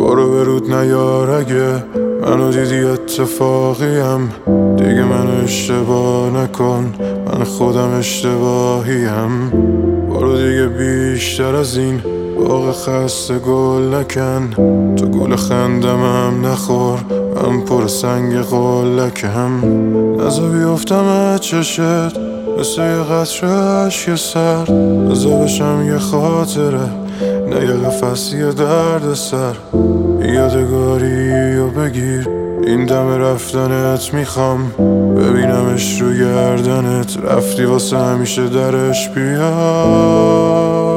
برو به رود نیار اگه منو دیدی اتفاقیم. دیگه منو اشتباه نکن، من خودم اشتباهیم. برو دیگه بیشتر از این باغ خسته گل نکن. تو گل خندمم نخور، من پر سنگ قلکم. نزا بیفتم از چشت مثل یه قطره اشک سر. نزا بشم یه خاطره نه یه قفص یه درد سر. یادگاری رو بگیر این دم رفتنت، میخوام ببینمش رو گردنت. رفتی واسه همیشه درش بیا.